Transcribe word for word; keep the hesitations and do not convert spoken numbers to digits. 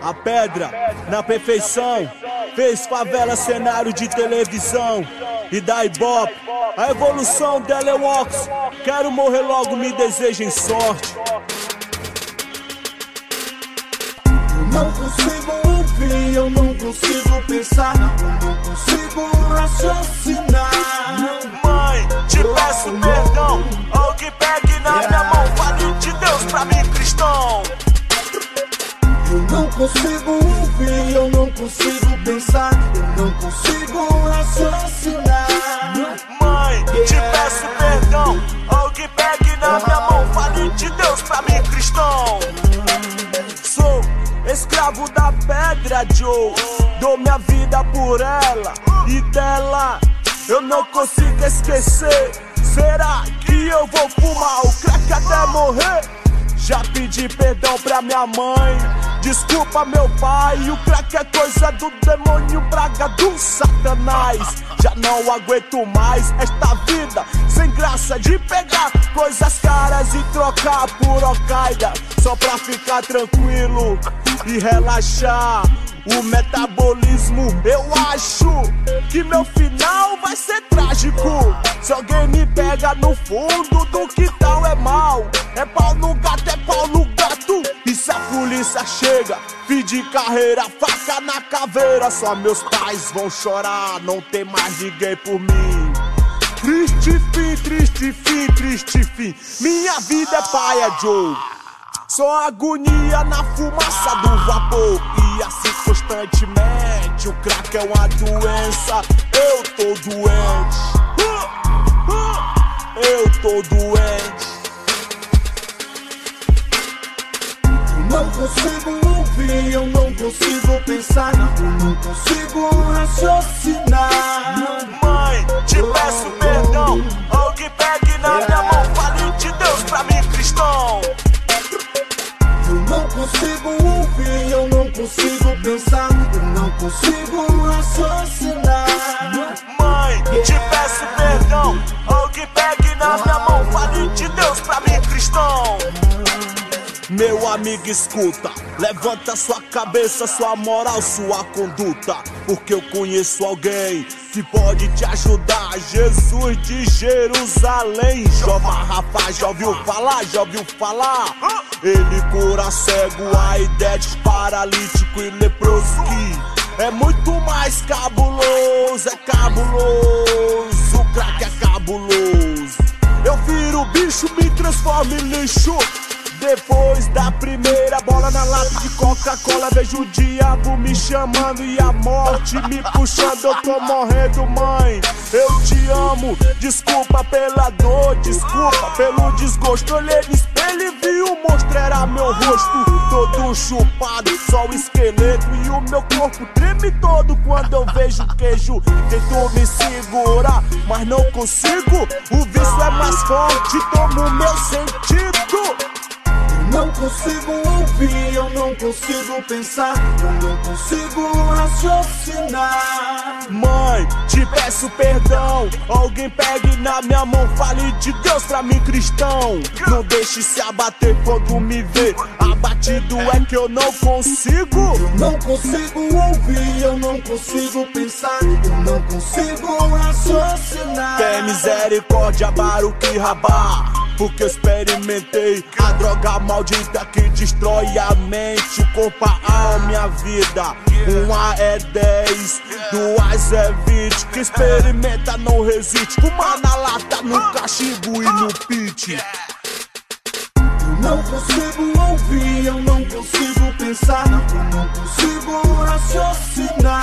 A pedra, na perfeição, fez favela cenário de televisão. E da Ibope, a evolução dela é o Ox. Quero morrer logo, me desejem sorte. Eu não consigo ouvir, eu não consigo pensar, eu não consigo raciocinar. Mãe, te peço perdão, alguém pegue na minha mão, fale de Deus pra mim, cristão. Eu não consigo ouvir, eu não consigo pensar, eu não consigo raciocinar. Mãe, te peço perdão, alguém pegue na minha mão, fale de Deus pra mim, cristão. Sou escravo da pedra, Joe, dou minha vida por ela e dela eu não consigo esquecer. Será que eu vou fumar o crack até morrer? Já pedi perdão pra minha mãe, desculpa meu pai, o crack é coisa do demônio, praga do satanás. Já não aguento mais esta vida sem graça de pegar coisas caras e trocar por Al-Qaeda, só pra ficar tranquilo e relaxar o metabolismo. Eu acho que meu final vai ser trágico. Se alguém me pega no fundo do quintal é mal, é pau no gato, é pau no gato. E se a polícia chega, fim de carreira, faca na caveira, só meus pais vão chorar, não tem mais ninguém por mim. Triste fim, triste fim, triste fim, minha vida é paia, Joe. Só agonia na fumaça do vapor, e assim constantemente. O crack é uma doença, eu tô doente, eu tô doente. Eu não consigo ouvir, eu não consigo pensar, eu não consigo raciocinar. Mãe, te peço perdão, alguém pegue na minha mão, fale de Deus pra mim, cristão. Eu não consigo ouvir, eu não consigo pensar, eu não consigo raciocinar. Mãe, te peço perdão, alguém pegue na minha mão, fale de Deus pra mim, cristão. Meu amigo, escuta, levanta sua cabeça, sua moral, sua conduta, porque eu conheço alguém que pode te ajudar. Jesus de Jerusalém, Jova Rafa, já ouviu falar, já ouviu falar? Ele cura cego, aidético, paralítico e leproso, que é muito mais cabuloso, é cabuloso, o crack é cabuloso. Eu viro bicho, me transformo em lixo. Depois da primeira bola na lata de Coca-Cola, vejo o diabo me chamando e a morte me puxando. Eu tô morrendo, mãe, eu te amo. Desculpa pela dor, desculpa pelo desgosto. Olhei no espelho e vi o monstro, era meu rosto. Todo chupado, só o esqueleto, e o meu corpo treme todo quando eu vejo queijo. Tento me segurar, mas não consigo. O vício é mais forte, tomo meu sentido. Eu não consigo ouvir, eu não consigo pensar, eu não consigo raciocinar. Mãe, te peço perdão, alguém pegue na minha mão, fale de Deus pra mim, cristão. Não deixe se abater quando me vê abatido, é que eu não consigo. Eu não consigo ouvir, eu não consigo pensar, eu não consigo raciocinar. Tem misericórdia, Baruque Rabá, porque eu experimentei a droga maldita que destrói a mente, o corpo, a alma e a vida. Uma é dez, duas é vinte. Quem experimenta não resiste. Fumar na lata, no cachimbo e no pit. Eu não consigo ouvir, eu não consigo pensar, eu não consigo raciocinar.